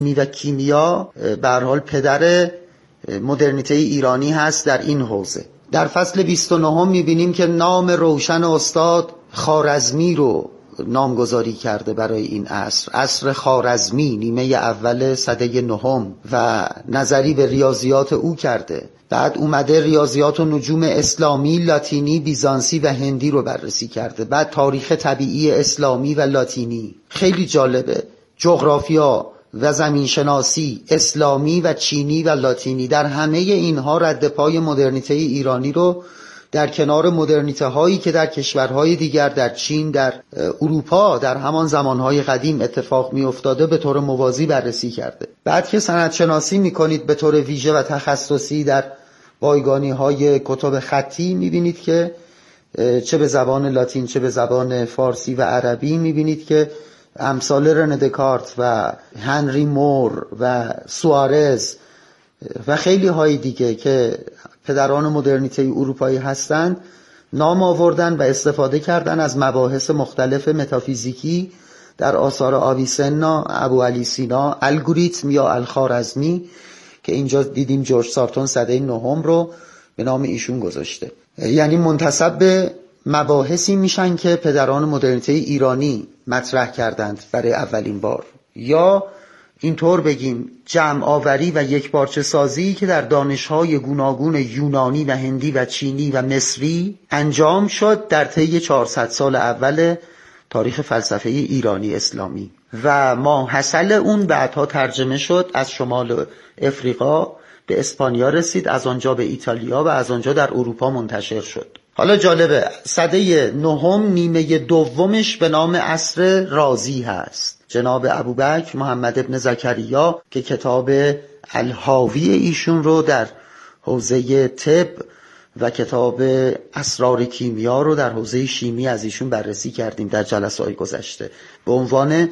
و کیمیا به هر حال پدر مدرنیته ایرانی هست در این حوزه. در فصل 29 میبینیم که نام روشن استاد خوارزمی رو نامگذاری کرده برای این عصر خوارزمی، نیمه اول سده نهم، و نظری به ریاضیات او کرده. بعد اومده ریاضیات و نجوم اسلامی، لاتینی، بیزانسی و هندی رو بررسی کرده. بعد تاریخ طبیعی اسلامی و لاتینی، خیلی جالبه، جغرافیا و زمینشناسی اسلامی و چینی و لاتینی. در همه اینها رد پای مدرنیته ایرانی رو در کنار مدرنیته هایی که در کشورهای دیگر، در چین، در اروپا در همان زمانهای قدیم اتفاق می افتاده به طور موازی بررسی کرده. بعد که سندشناسی می کنید به طور ویژه و تخصصی در بایگانی های کتب خطی، می بینید که چه به زبان لاتین چه به زبان فارسی و عربی، می بینید که امثال رنه دکارت و هنری مور و سوارز و خیلی های دیگه که پدران مدرنیته اروپایی هستند نام آوردن و استفاده کردن از مباحث مختلف متافیزیکی در آثار آویسنا، ابو علی سینا، الگوریتم یا الخوارزمی که اینجا دیدیم جورج سارتون سده نهم رو به نام ایشون گذاشته. یعنی منتسب به مباحثی میشن که پدران مدرنیته ایرانی مطرح کردند برای اولین بار، یا اینطور بگیم جمع آوری و یکپارچه سازی که در دانش‌های گوناگون یونانی و هندی و چینی و مصری انجام شد در طی 400 سال اول تاریخ فلسفه ایرانی اسلامی و ماحصل اون بعدها ترجمه شد، از شمال افریقا به اسپانیا رسید، از آنجا به ایتالیا و از آنجا در اروپا منتشر شد. حالا جالبه سده نهم نیمه دومش به نام عصر رازی هست. جناب ابوبکر محمد ابن زکریا که کتاب الحاوی ایشون رو در حوزه طب و کتاب اسرار کیمیا رو در حوزه شیمی از ایشون بررسی کردیم در جلسه‌های گذشته به عنوان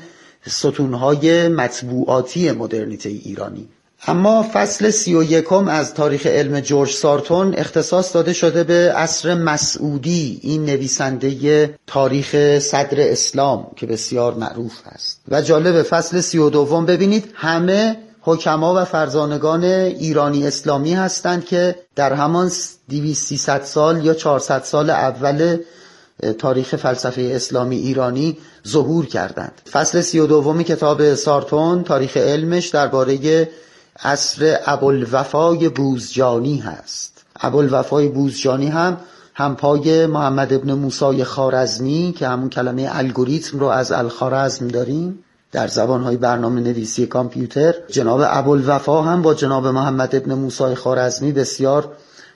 ستونهای مطبوعاتی مدرنیته ایرانی. اما فصل 31 از تاریخ علم جورج سارتون اختصاص داده شده به عصر مسعودی، این نویسنده تاریخ صدر اسلام که بسیار معروف هست. و جالب فصل 32 ببینید همه حکما و فرزانگان ایرانی اسلامی هستند که در همان 200-300 سال یا 400 سال اول تاریخ فلسفه اسلامی ایرانی ظهور کردند. فصل 32 کتاب سارتون تاریخ علمش درباره عصر ابوالوفای بوزجانی هست. ابوالوفای بوزجانی هم همپای محمد ابن موسی خوارزمی که همون کلمه الگوریتم رو از الخوارزم داریم در زبانهای برنامه نویسی کامپیوتر، جناب ابوالوفا هم با جناب محمد ابن موسی خوارزمی بسیار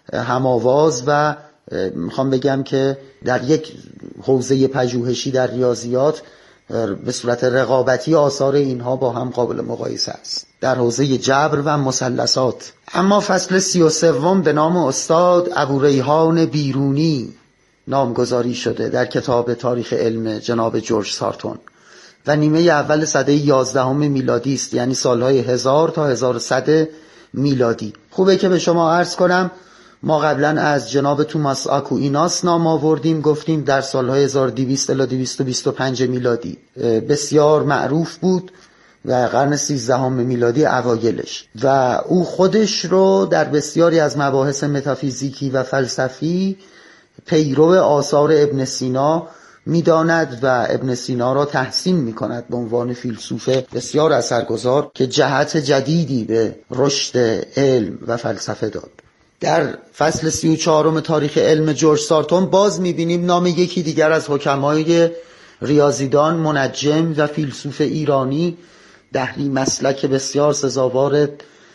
هماواز و میخوام بگم که در یک حوزه پژوهشی در ریاضیات به صورت رقابتی آثار اینها با هم قابل مقایسه است در حوزه جبر و مثلثات. اما فصل 33 به نام استاد ابوریحان بیرونی نامگذاری شده در کتاب تاریخ علم جناب جورج سارتون و نیمه اول سده 11 میلادی است، یعنی سالهای 1000 تا 1100 میلادی. خوبه که به شما عرض کنم ما قبلا از جناب توماس آکویناس نام آوردیم، گفتیم در سالهای 1200 الی 225 میلادی بسیار معروف بود و قرن 13 میلادی اوایلش، و او خودش رو در بسیاری از مباحث متافیزیکی و فلسفی پیرو آثار ابن سینا میداند و ابن سینا را تحسین میکند به عنوان فیلسوف بسیار اثرگذار که جهت جدیدی به رشد علم و فلسفه داد. در فصل 34 تاریخ علم جورج سارتون باز میبینیم نام یکی دیگر از حکمای ریاضیدان، منجم و فیلسوف ایرانی دهری مسلک بسیار سزاوار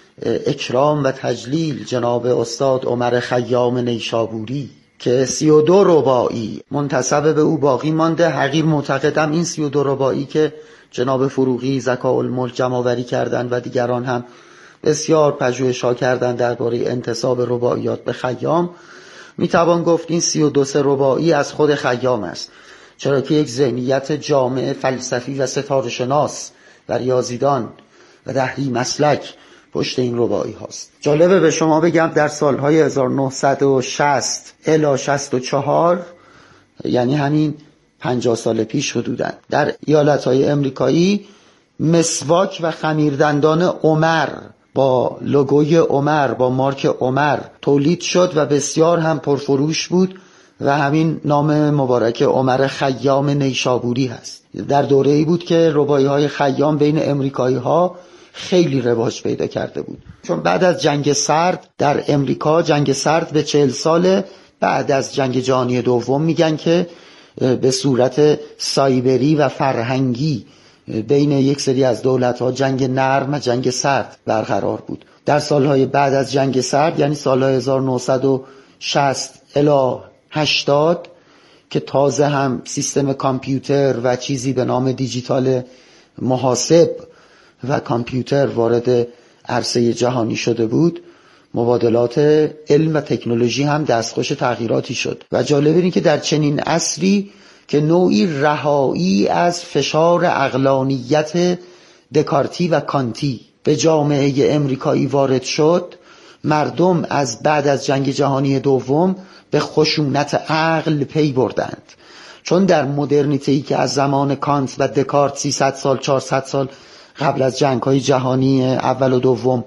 اکرام و تجلیل، جناب استاد عمر خیام نیشابوری که 32 رباعی منتسب به او باقی مانده. حقیر معتقدم این 32 رباعی که جناب فروغی ذکاءالملک جمع‌آوری کردند و دیگران هم بسیار پژوهش‌ها کردند درباره انتساب رباعیات به خیام، میتوان گفت این 32 رباعی از خود خیام است، چرا که یک ذهنیت جامع فلسفی و ستاره شناس و ریاضیدان و دهری مسلک پشت این رباعی هاست. جالبه به شما بگم در سالهای 1960 الی 64 یعنی همین 50 سال پیش حدوداً در ایالت‌های امریکایی مسواک و خمیردندان عمر با لوگوی عمر، با مارک عمر تولید شد و بسیار هم پرفروش بود و همین نام مبارک عمر خیام نیشابوری هست. در دوره‌ای بود که رباعی‌های خیام بین امریکایی‌ها خیلی رواج پیدا کرده بود، چون بعد از جنگ سرد در امریکا، جنگ سرد به 40 سال بعد از جنگ جهانی دوم میگن که به صورت سایبری و فرهنگی بین یک سری از دولت‌ها جنگ نرم و جنگ سرد برقرار بود. در سالهای بعد از جنگ سرد، یعنی سالهای 1960 الی 80 که تازه هم سیستم کامپیوتر و چیزی به نام دیجیتال محاسب و کامپیوتر وارد عرصه جهانی شده بود، مبادلات علم و تکنولوژی هم دستخوش تغییراتی شد و جالب اینه که در چنین عصری که نوعی رهایی از فشار عقلانیت دکارتی و کانتی به جامعه امریکایی وارد شد، مردم از بعد از جنگ جهانی دوم به خشونت عقل پی بردند. چون در مدرنیته‌ای که از زمان کانت و دکارت 300 سال 400 سال قبل از جنگ‌های جهانی اول و دوم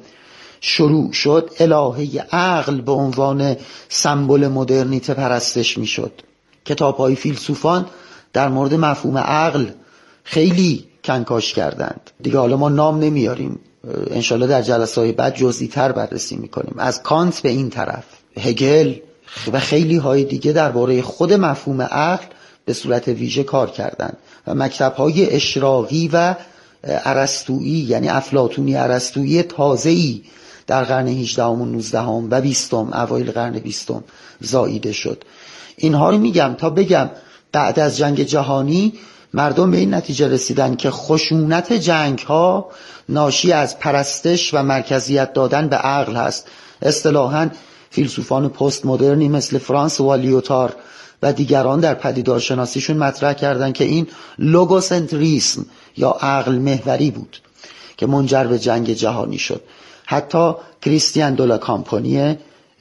شروع شد، الهه عقل به عنوان سمبل مدرنیته پرستش میشد. کتاب‌های فیلسوفان در مورد مفهوم عقل خیلی کنکاش کردند. دیگه حالا ما نام نمیاریم، انشالله در جلسه‌های بعد جزئی‌تر بررسی میکنیم. از کانت به این طرف هگل و خیلی های دیگه درباره خود مفهوم عقل به صورت ویژه کار کردند و مکتب‌های اشراقی و ارسطویی، یعنی افلاطونی ارسطویی تازه‌ای در قرن 18 و 19 و 20 اوایل قرن 20 زاییده شد. اینها رو میگم تا بگم بعد از جنگ جهانی مردم به این نتیجه رسیدن که خشونت جنگ ها ناشی از پرستش و مرکزیت دادن به عقل هست. اصطلاحاً فیلسوفان پست مدرنی مثل فرانس و لیوتار و دیگران در پدیدارشناسیشون مطرح کردن که این لوگوسنتریسم یا عقل محوری بود که منجر به جنگ جهانی شد. حتی کریستیان دولا کامپانی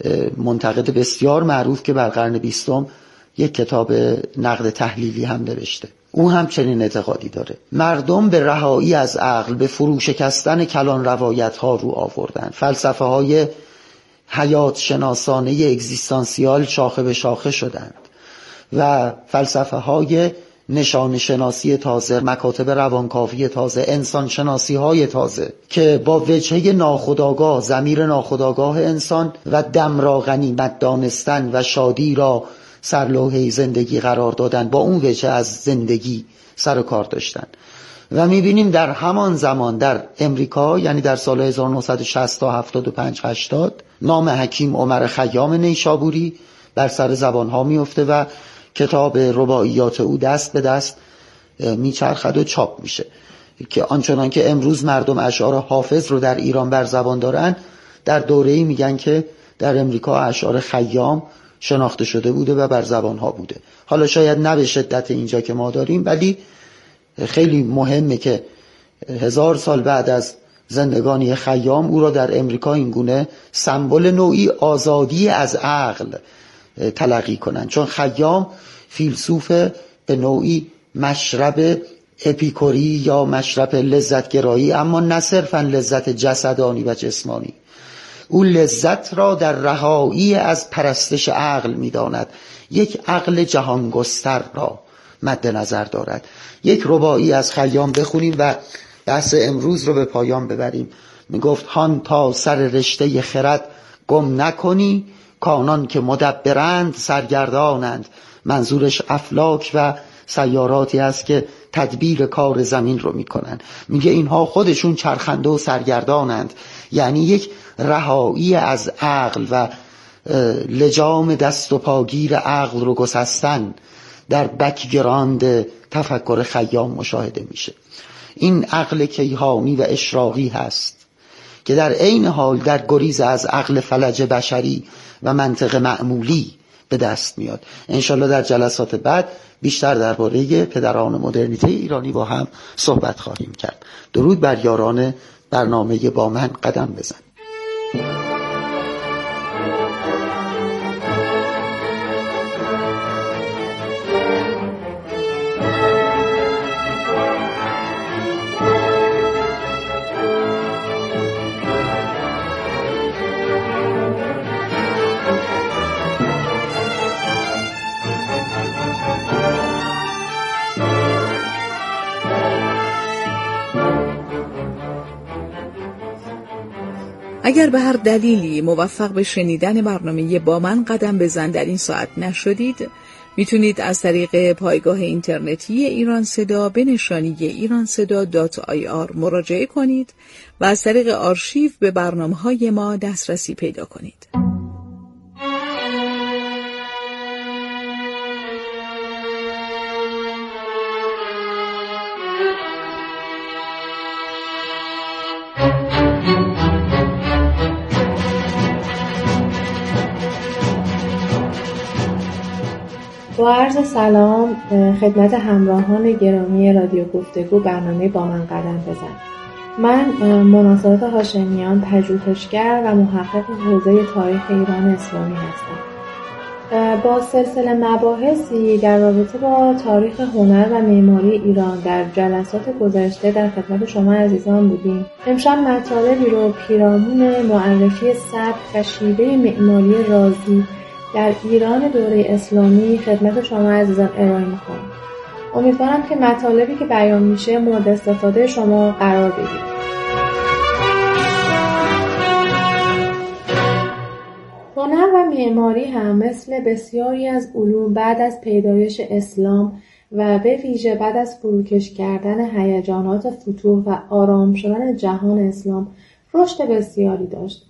منتقد بسیار معروف که بر قرن 20 یک کتاب نقد تحلیلی هم نوشته، اون هم چنین اعتقادی داره. مردم به رهایی از عقل، به فروشکستن کلان روایت ها رو آوردن. فلسفه های حیات شناسانه اگزیستانسیال شاخه به شاخه شدند و فلسفه های نشان شناسی تازه، مکاتب روانکاوی تازه، انسان شناسی های تازه که با وجهه ناخودآگاه، ضمیر ناخودآگاه انسان و دم را غنیمت دانستن و شادی را سرلوحه زندگی قرار دادن، با اون وجه از زندگی سر و کار داشتن. و میبینیم در همان زمان در امریکا، یعنی در سال 1960 تا 75-80 نام حکیم عمر خیام نیشابوری بر سر زبانها میفته و کتاب رباعیات او دست به دست میچرخد و چاپ میشه که آنچنان که امروز مردم اشعار حافظ رو در ایران بر زبان دارن، در دوره‌ای میگن که در امریکا اشعار خیام شناخته شده بوده و بر زبانها بوده. حالا شاید نه به شدت اینجا که ما داریم، ولی خیلی مهمه که 1000 سال بعد از زندگانی خیام او را در امریکا اینگونه سمبل نوعی آزادی از عقل تلقی کنن، چون خیام فیلسوف به نوعی مشرب اپیکوری یا مشرب لذتگرایی، اما نه صرفاً لذت جسدانی و جسمانی. او لذت را در رهایی از پرستش عقل می‌داند، یک عقل جهانگستر را مد نظر دارد. یک رباعی از خیام بخونیم و بحث امروز رو به پایان ببریم. میگفت هان تا سر رشته خرد گم نکنی، کانان که مدبرند سرگردانند. منظورش افلاک و سیاراتی است که تدبیر کار زمین رو میکنن. میگه اینها خودشون چرخنده و سرگردانند، یعنی یک رهایی از عقل و لجام دست و پاگیر عقل رو گسستن در بکگراند تفکر خیام مشاهده میشه. این عقل کیهانی و اشراقی هست که در عین حال در گریز از عقل فلج بشری و منطق معمولی به دست میاد. انشالله در جلسات بعد بیشتر درباره پدران مدرنیته ایرانی با هم صحبت خواهیم کرد. درود بر یاران برنامه با من قدم بزن. اگر به هر دلیلی موفق به شنیدن برنامه با من قدم بزن در این ساعت نشدید، میتونید از طریق پایگاه اینترنتی ایران صدا به نشانی iranseda.ir مراجعه کنید و از طریق آرشیو به برنامه‌های ما دسترسی پیدا کنید. با عرض سلام خدمت همراهان گرامی رادیو گفتگو برنامه با من قدم بزن. من مناصرات هاشمیان، پژوهشگر و محقق حوزه تاریخ ایران اسلامی هستم. با سلسله مباحثی در رابطه با تاریخ هنر و معماری ایران در جلسات گذشته در خدمت شما عزیزان بودیم. امشب مطالبی رو پیرامون معرفی سبک و شیوه معماری رازی در ایران دوره اسلامی خدمت شما عزیزان ارائه می‌کنم. امیدوارم که مطالبی که بیان میشه مورد استفاده شما قرار بگیره. هنر و معماری هم مثل بسیاری از علوم بعد از پیدایش اسلام و به ویژه بعد از فروکش کردن هیجانات فتوح و آرام شدن جهان اسلام رشد بسیاری داشت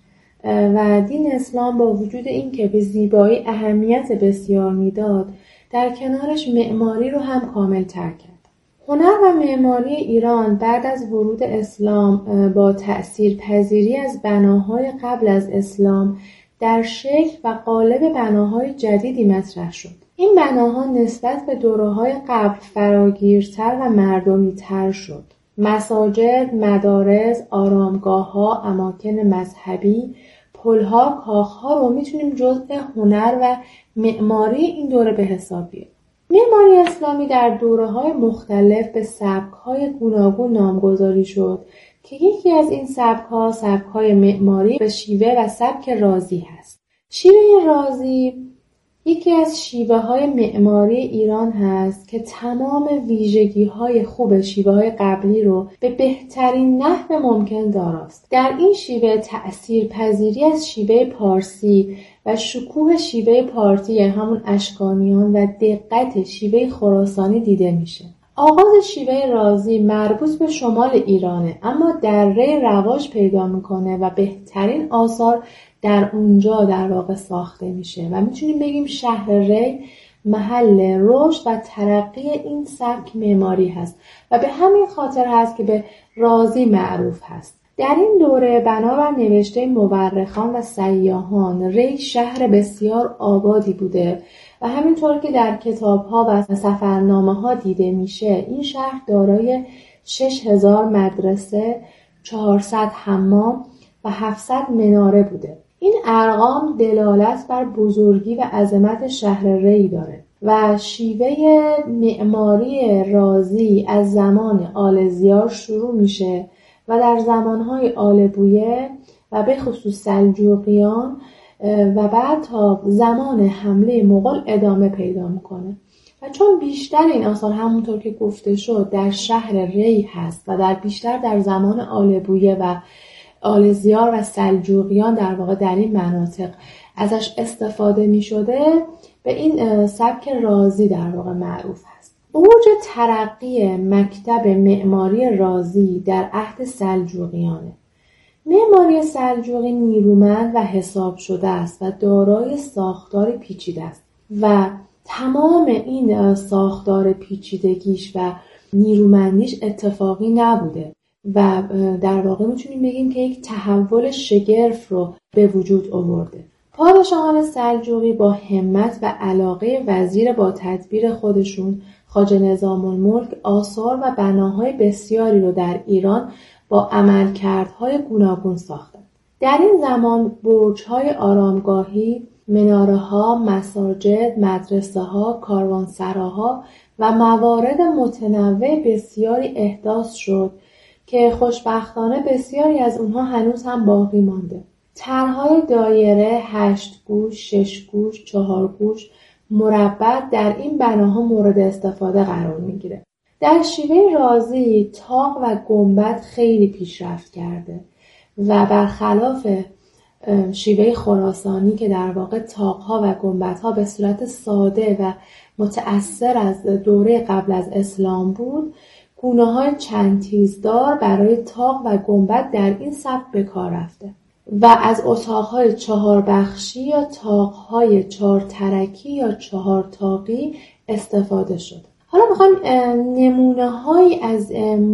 و دین اسلام با وجود این که به زیبایی اهمیت بسیار میداد، در کنارش معماری رو هم کامل تر کرد. هنر و معماری ایران بعد از ورود اسلام با تأثیرپذیری از بناهای قبل از اسلام در شکل و قالب بناهای جدیدی مطرح شد. این بناها نسبت به دوره‌های قبل فراگیرتر و مردمی‌تر شد. مساجد، مدارس، آرامگاه‌ها، اماکن مذهبی، پل‌ها، کاخ‌ها رو میتونیم جزء هنر و معماری این دوره به حساب بیاریم. معماری اسلامی در دوره‌های مختلف به سبک‌های گوناگون نامگذاری شد که یکی از این سبک‌های معماری به شیوه و سبک رازی هست. شیوه رازی یکی از شیوه‌های معماری ایران هست که تمام ویژگی‌های خوب شیوه‌های قبلی رو به بهترین نحو ممکن داراست. در این شیوه تأثیرپذیری از شیوه پارسی و شکوه شیوه پارتی همون اشکانیان و دقت شیوه خراسانی دیده میشه. آغاز شیوه رازی مربوط به شمال ایرانه، اما در ری رواج پیدا میکنه و بهترین آثار در اونجا در واقع ساخته میشه و میتونیم بگیم شهر ری محل رشد و ترقی این سبک معماری هست و به همین خاطر هست که به رازی معروف هست. در این دوره بنابر نوشته مورخان و سیاحان ری شهر بسیار آبادی بوده و همینطور که در کتاب‌ها و سفرنامه‌ها دیده میشه این شهر دارای 6000 مدرسه، 400 حمام و 700 مناره بوده. این ارقام دلالت بر بزرگی و عظمت شهر ری داره و شیوه معماری رازی از زمان آلزیار شروع میشه و در زمانهای آل بویه و به خصوص سلجوقیان و بعد تا زمان حمله مغول ادامه پیدا میکنه و چون بیشتر این آثار همونطور که گفته شد در شهر ری هست و بیشتر در زمان آل بویه و آلزیار و سلجوقیان در واقع در این مناطق ازش استفاده می شده، به این سبک رازی در واقع معروف هست. اوج ترقی مکتب معماری رازی در عهد سلجوقیانه. معماری سلجوقی نیرومند و حساب شده است و دارای ساختار پیچیده است و تمام این ساختار پیچیدگیش و نیرومندیش اتفاقی نبوده و در واقع میتونیم بگیم که یک تحول شگرف رو به وجود آورده. پادشاهان سلجوقی با همت و علاقه وزیر با تدبیر خودشون خواجه نظام الملک آثار و بناهای بسیاری رو در ایران با عملکردهای گوناگون ساختند. در این زمان برج‌های آرامگاهی، مناره‌ها، مساجد، مدرسه‌ها، کاروانسراها و موارد متنوع بسیاری احداث شد که خوشبختانه بسیاری از اونها هنوز هم باقی مانده. طرح‌های دایره، 8 گوش، 6 گوش، 4 گوش، مربع در این بناها مورد استفاده قرار میگیره. در شیوه رازی تاق و گنبد خیلی پیشرفت کرده و برخلاف شیوه خراسانی که در واقع طاق‌ها و گنبدها به صورت ساده و متأثر از دوره قبل از اسلام بود، گونه‌های چند تیزدار برای طاق و گنبد در این سبک به کار رفته و از اتاق‌های 4 بخشی یا طاق‌های 4 ترکی یا 4 طاقی استفاده شد. حالا میخوایم نمونه‌هایی از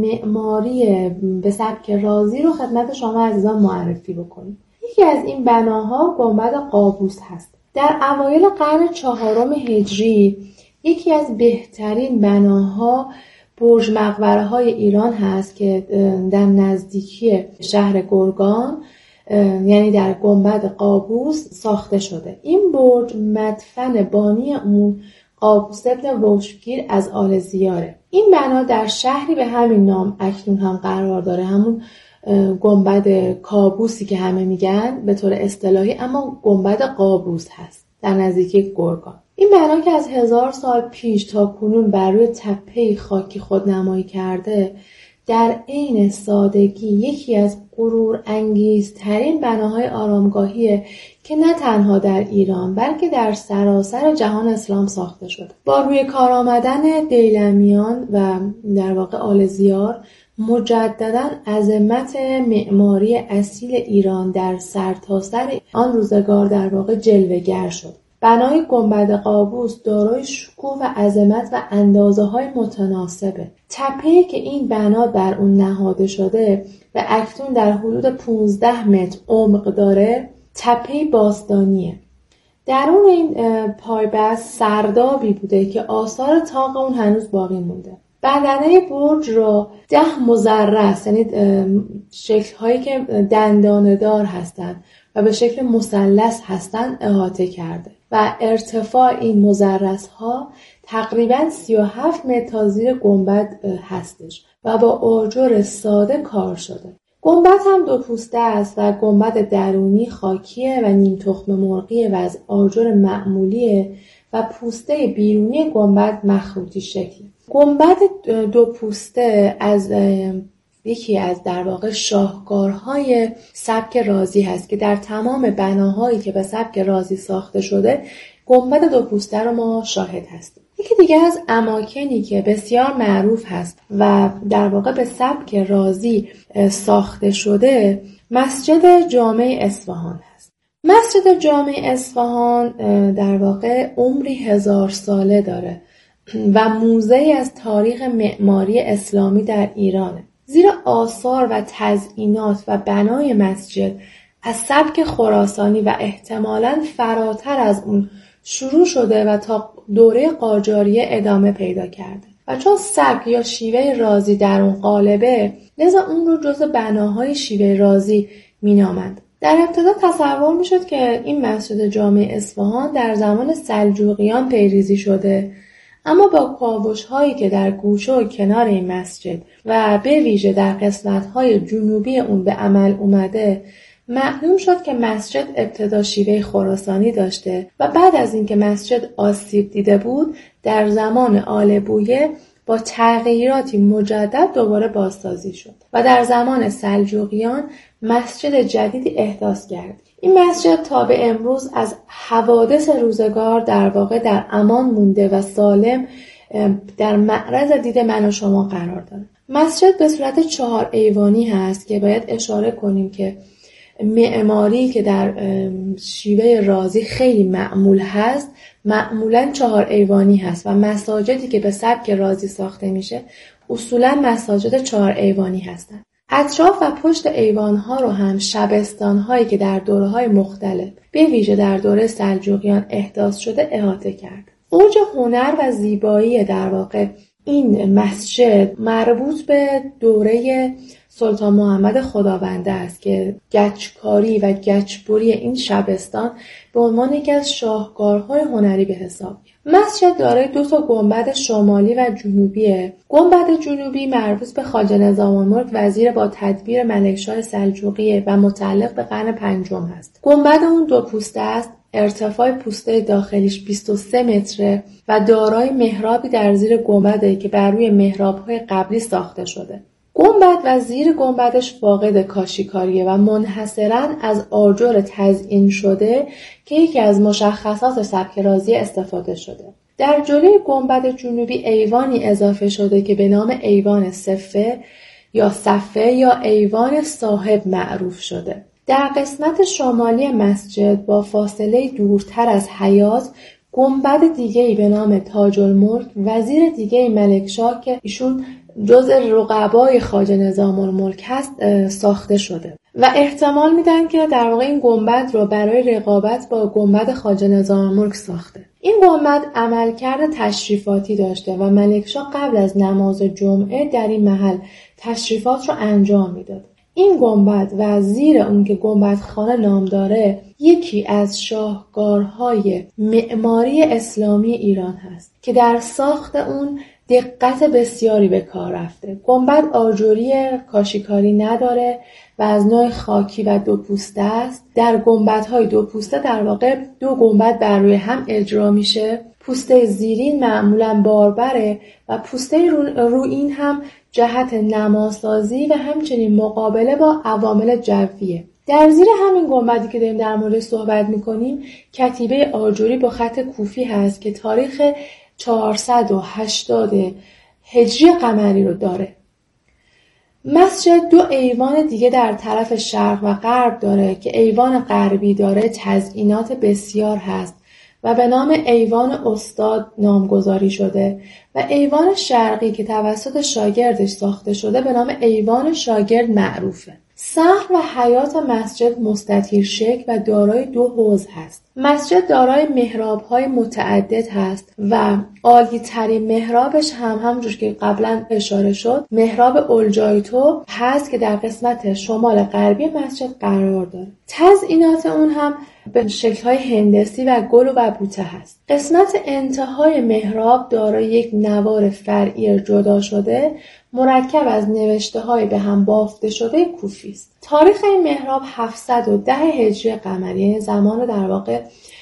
معماری به سبک رازی رو خدمت شما عزیزان معرفی بکنیم. یکی از این بناها گنبد قابوس هست. در اوایل قرن 4 هجری یکی از بهترین بناها برج مقبره‌های ایران هست که در نزدیکی شهر گرگان یعنی در گنبد قابوس ساخته شده. این برج مدفن بانی اون قابوس ابن روشگیر از آل زیاره. این بنا در شهری به همین نام اکنون هم قرار داره، همون گنبد کابوسی که همه میگن به طور اصطلاحی، اما گنبد قابوس هست در نزدیکی گرگان. این بنا که از 1000 سال پیش تا کنون بر روی تپه‌ای خاکی خودنمایی کرده، در عین سادگی یکی از غرور انگیزترین بناهای آرامگاهیه که نه تنها در ایران بلکه در سراسر جهان اسلام ساخته شده. با روی کار آمدن دیلمیان و در واقع آل زیار مجدداً عظمت معماری اصیل ایران در سرتاسر آن روزگار در واقع جلوه‌گر شد. بنای گنبد قابوس دارای شکوه و عظمت و اندازه‌های متناسبه. تپه‌ای که این بنا در اون نهاده شده و اکنون در حدود 15 متر عمق داره، تپه‌ای باستانیه. درون این پایبست سردابی بوده که آثار طاق اون هنوز باقی مونده. بدنه برج را 10 مضرس، یعنی شکل‌هایی که دندانه‌دار هستند و به شکل مثلث هستند، احاطه کرده و ارتفاع این مضرس‌ها تقریباً 37 متر تا زیر گنبد هستش و با آجر ساده کار شده. گنبد هم 2 پوسته است و گنبد درونی خاکیه و نیم تخم مرغیه و از آجر معمولیه و پوسته بیرونی گنبد مخروطی شکلی. گنبد 2 پوسته از یکی از در واقع شاهکارهای سبک رازی هست که در تمام بناهایی که به سبک رازی ساخته شده گنبد 2 پوسته رو ما شاهد هستیم. یکی دیگه از اماکنی که بسیار معروف هست و در واقع به سبک رازی ساخته شده مسجد جامع اصفهان هست. مسجد جامع اصفهان در واقع عمری 1000 ساله داره و موزه‌ای از تاریخ معماری اسلامی در ایرانه. زیرا آثار و تزئینات و بنای مسجد از سبک خراسانی و احتمالاً فراتر از اون شروع شده و تا دوره قاجاریه ادامه پیدا کرده و چون سبک یا شیوه رازی در اون قالبه، لذا اون رو جزو بناهای شیوه رازی مینامند. در ابتدا تصور میشد که این مسجد جامع اصفهان در زمان سلجوقیان پیریزی شده، اما با کاوش‌هایی که در گوشه و کنار این مسجد و به ویژه در قسمت‌های جنوبی اون به عمل اومده، معلوم شد که مسجد ابتدا شیوه خراسانی داشته و بعد از اینکه مسجد آسیب دیده بود، در زمان آل بویه با تغییراتی مجدد دوباره بازسازی شد و در زمان سلجوقیان مسجد جدیدی احداث کرد. این مسجد تا به امروز از حوادث روزگار در واقع در امان مونده و سالم در معرض دید من و شما قرار داره. مسجد به صورت 4 ایوانی هست که باید اشاره کنیم که معماری که در شیوه رازی خیلی معمول هست معمولاً 4 ایوانی هست و مساجدی که به سبک رازی ساخته میشه اصولاً مساجد 4 ایوانی هستند. اطراف و پشت ایوانها رو هم شبستان‌هایی که در دوره‌های مختلف به ویژه در دوره سلجوقیان احداث شده احاطه کرد. اوج هنر و زیبایی در واقع این مسجد مربوط به دوره سلطان محمد خداونده است که گچکاری و گچبری این شبستان به عنوان یکی از شاهکارهای هنری به حساب میاد. مسجد دارای 2 گنبد شمالی و جنوبیه. گنبد جنوبی مربوط به خواجه نظام‌الملک وزیر با تدبیر ملکشاه سلجوقی و متعلق به قرن 5 است. گنبد اون 2 پوسته است. ارتفاع پوسته داخلیش 23 متره و دارای محرابی در زیر گنبده که بر روی محراب‌های قبلی ساخته شده. گنبد و زیر گنبدش فاقد کاشیکاریه و منحصراً از آجر تزیین شده که یکی از مشخصات سبک رازی استفاده شده. در جلوی گنبد جنوبی ایوانی اضافه شده که به نام ایوان صفه یا ایوان صاحب معروف شده. در قسمت شمالی مسجد با فاصله دورتر از حیاط گنبد دیگه‌ای به نام تاج الملک وزیر دیگه ملکشاه که ایشون جزء رقبای خواجه نظام الملک هست ساخته شده و احتمال میدن که در واقع این گنبد رو برای رقابت با گنبد خواجه نظام الملک ساخته. این گنبد عملکرد تشریفاتی داشته و ملکشاه قبل از نماز جمعه در این محل تشریفات رو انجام میداد. این گنبد و زیر اون که گنبدخانه نام داره یکی از شاهکارهای معماری اسلامی ایران هست که در ساخت اون دقت بسیاری به کار رفته. گنبد آجری کاشیکاری نداره و از نوع خاکی و دو پوسته است. در گنبدهای دو پوسته در واقع دو گنبد بر روی هم اجرا میشه. پوسته زیرین معمولاً باربره و پوسته رویین هم جهت نماسازی و همچنین مقابله با عوامل جویه. در زیر همین گنبدی که داریم در موردش صحبت میکنیم کتیبه آجری با خط کوفی هست که تاریخ 480 هجری قمری رو داره. مسجد دو ایوان دیگه در طرف شرق و غرب داره که ایوان غربی داره تزیینات بسیار هست و به نام ایوان استاد نامگذاری شده و ایوان شرقی که توسط شاگردش ساخته شده به نام ایوان شاگرد معروفه. صحن و حیاط مسجد مستطیل شکل و دارای دو حوض هست. مسجد دارای محراب‌های متعدد هست و عالی ترین محرابش همونجور که قبلا اشاره شد محراب اولجایتو هست که در قسمت شمال غربی مسجد قرار داره. تزیینات اون هم به شکل‌های هندسی و گل و بوته هست. قسمت انتهای محراب دارای یک نوار فرعی جدا شده مرکب از نوشته‌های به هم بافته شده کوفی است. تاریخ این محراب 710 هجری قمری یعنی زمان در واقع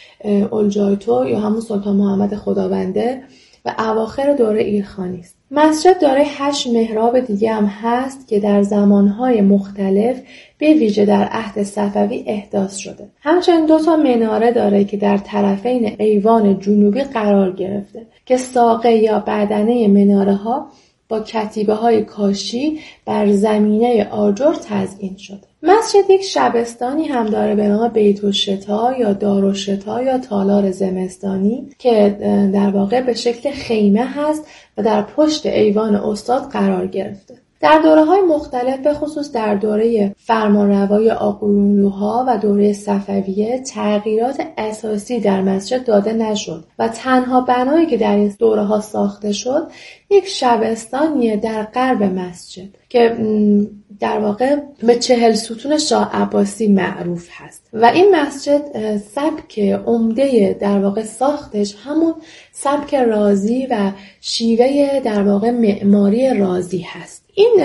اولجایتو یا همون سلطان محمد خداونده و اواخر دوره ایلخانی است. مسجد دارای 8 محراب دیگه هم هست که در زمانهای مختلف به ویژه در عهد صفوی احداث شده. همچنین 2 مناره داره که در طرفین ایوان جنوبی قرار گرفته که ساقه یا بدنه مناره ها با کتیبه های کاشی بر زمینه آجر تزیین شده. مسجد یک شبستانی هم داره به نام بیت الشتا یا دارالشتا یا تالار زمستانی که در واقع به شکل خیمه هست و در پشت ایوان استاد قرار گرفته. در دوره‌های مختلف به خصوص در دوره فرمانروایی آقایونلوها و دوره صفویه تغییرات اساسی در مسجد داده نشد و تنها بنایی که در این دوره‌ها ساخته شد یک شبستانیه در غرب مسجد که در واقع به 40 ستون شاه عباسی معروف هست و این مسجد سبک عمده در واقع ساختش همون سبک رازی و شیوه در واقع معماری رازی هست. این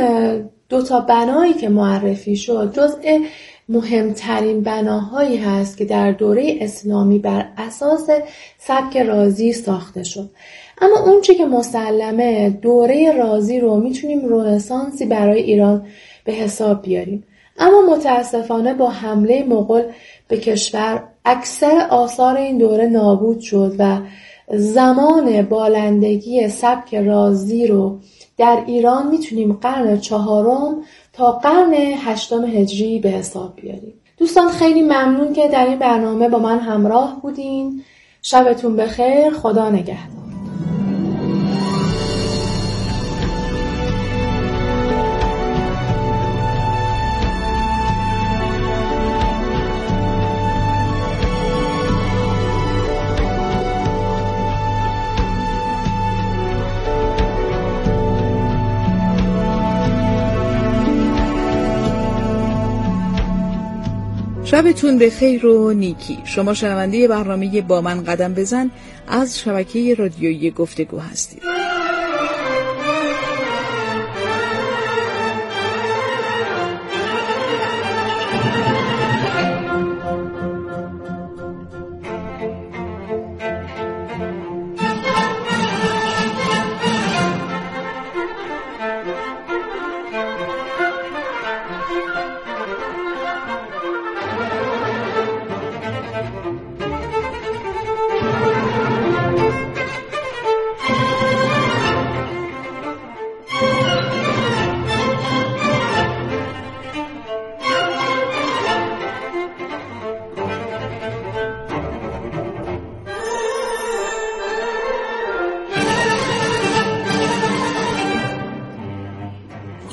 2 بنایی که معرفی شد جزء مهمترین بناهایی هست که در دوره اسلامی بر اساس سبک رازی ساخته شد. اما اون چی که مسلمه دوره رازی رو میتونیم رنسانسی برای ایران به حساب بیاریم. اما متاسفانه با حمله مغول به کشور اکثر آثار این دوره نابود شد و زمان بالندگی سبک رازی رو در ایران میتونیم قرن 4 تا قرن 8 هجری به حساب بیاریم. دوستان خیلی ممنون که در این برنامه با من همراه بودین. شبتون بخیر. خدا نگهدار. شبتون به خیر و نیکی. شما شنونده برنامه با من قدم بزن از شبکه رادیویی گفتگو هستید.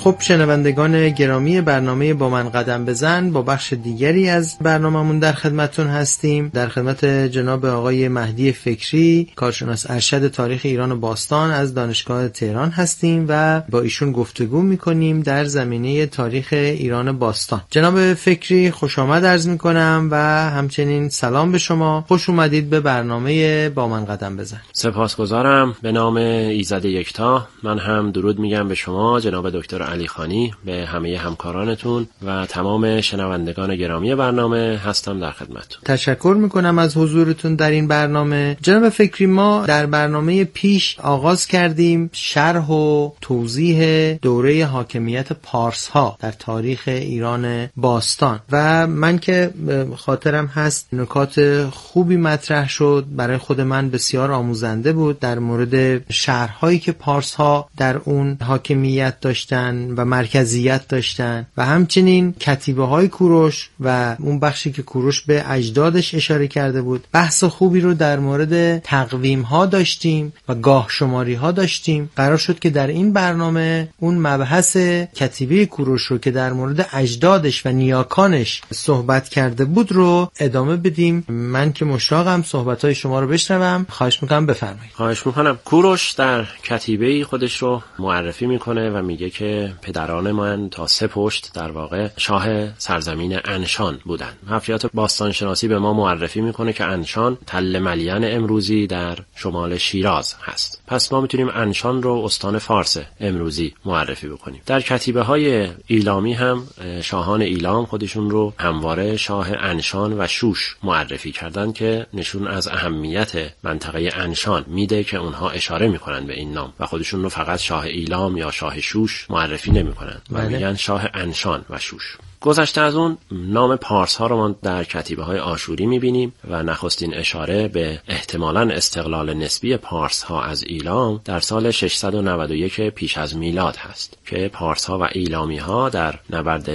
خب شنوندگان گرامی برنامه با من قدم بزن، با بخش دیگری از برنامه‌مون در خدمتتون هستیم. در خدمت جناب آقای مهدی فکری، کارشناس ارشد تاریخ ایران باستان از دانشگاه تهران هستیم و با ایشون گفتگو می‌کنیم در زمینه تاریخ ایران باستان. جناب فکری خوش آمد عرض می‌کنم و همچنین سلام به شما. خوش اومدید به برنامه با من قدم بزن. سپاسگزارم. به نام ایزد یکتا من هم درود میگم به شما جناب دکتر علی خانی، به همه همکارانتون و تمام شنوندگان گرامی برنامه هستم در خدمتتون. تشکر میکنم از حضورتون در این برنامه. جناب فکری، ما در برنامه پیش آغاز کردیم شرح و توضیح دوره حاکمیت پارس ها در تاریخ ایران باستان و من که خاطرم هست نکات خوبی مطرح شد، برای خود من بسیار آموزنده بود در مورد شهرهایی که پارس ها در اون حاکمیت داشتن و مرکزیت داشتن و همچنین کتیبه های کوروش و اون بخشی که کوروش به اجدادش اشاره کرده بود. بحث خوبی رو در مورد تقویم ها داشتیم و گاه شماری ها داشتیم. قرار شد که در این برنامه اون مبحث کتیبه کوروش رو که در مورد اجدادش و نیاکانش صحبت کرده بود رو ادامه بدیم. من که مشتاقم صحبت‌های شما رو بشنوم، خواهش میکنم بفرمایید. خواهش میکنم. کوروش در کتیبه خودش رو معرفی میکنه و میگه که پدران من تا 3 پشت در واقع شاه سرزمین انشان بودن. حفریات باستانشناسی به ما معرفی میکنه که انشان تل ملیان امروزی در شمال شیراز هست. پس ما میتونیم انشان رو استان فارس امروزی معرفی بکنیم. در کتیبه های ایلامی هم شاهان ایلام خودشون رو همواره شاه انشان و شوش معرفی کردن که نشون از اهمیت منطقه انشان میده که اونها اشاره میکنن به این نام و خودشون رو فقط شاه ایلام یا شاه شوش معرفی نمیکنن و میگن شاه انشان و شوش. گذشته از اون نام پارس ها رو ما در کتیبه های آشوری میبینیم و نخستین اشاره به احتمالاً استقلال نسبی پارس ها از ایلام در سال 691 پیش از میلاد هست که پارس ها و ایلامی ها در نبرد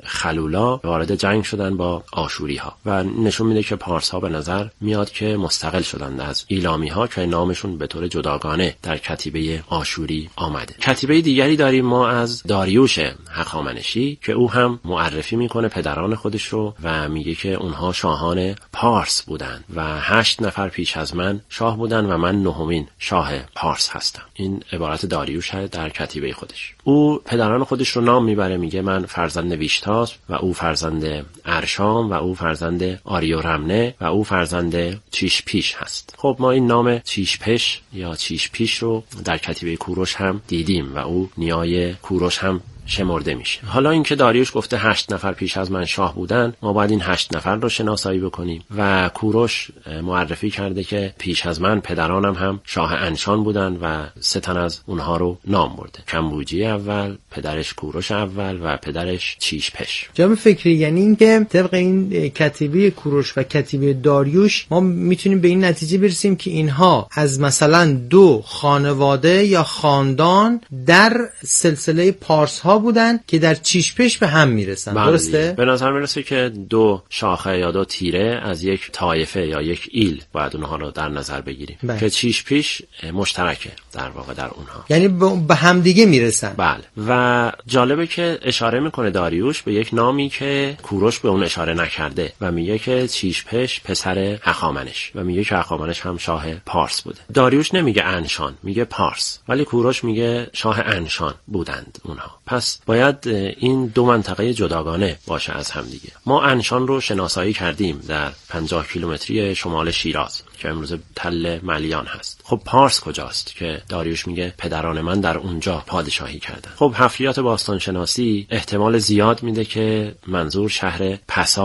خلولا وارد جنگ شدن با آشوری ها و نشون میده که پارس ها به نظر میاد که مستقل شدند از ایلامی ها که نامشون به طور جداگانه در کتیبه آشوری آمده. کتیبه دیگری داریم ما از داریوش هخامنشی که او هم معرفی میکنه پدران خودش رو و میگه که اونها شاهان پارس بودن و 8 نفر پیش از من شاه بودن و من 9مین شاه پارس هستم. این عبارت داریوش در کتیبه خودش. او پدران خودش رو نام میبره، میگه من فرزند ویشتاس و او فرزند ارشام و او فرزند آریورمنه و او فرزند چیشپیش هست. خب ما این نام چیشپش یا چیشپیش رو در کتیبه کوروش هم دیدیم و او نیای کوروش هم شمرده میشه. حالا اینکه داریوش گفته 8 نفر پیش از من شاه بودن، ما باید این 8 نفر رو شناسایی بکنیم و کوروش معرفی کرده که پیش از من پدرانم هم شاه انشان بودن و 3 تن از اونها رو نام برده. کمبوجی اول، پدرش کوروش اول و پدرش چیشپش. جناب فکری، یعنی اینکه طبق این کتیبه کوروش و کتیبه داریوش ما میتونیم به این نتیجه برسیم که اینها از مثلا 2 خانواده یا خاندان در سلسله پارس ها بودن که در چیشپش به هم میرسن. درسته؟ به نظر میرسه که 2 شاخه یا 2 تیره از یک طایفه یا یک ایل باید اونها رو در نظر بگیریم که چیشپش مشترکه در واقع در اونها، یعنی به هم دیگه میرسن. بله. و جالبه که اشاره میکنه داریوش به یک نامی که کوروش به اون اشاره نکرده و میگه که چیشپش پسر هخامنش و میگه که هخامنش هم شاه پارس بوده. داریوش نمیگه انشان، میگه پارس، ولی کوروش میگه شاه انشان بودند اونها. پس باید این 2 منطقه جداگانه باشه از هم دیگه. ما انشان رو شناسایی کردیم در 50 کیلومتری شمال شیراز که امروز تل ملیان هست. خب پارس کجاست که داریوش میگه پدران من در اونجا پادشاهی کردن؟ خب حفریات باستان شناسی احتمال زیاد میده که منظور شهر پسا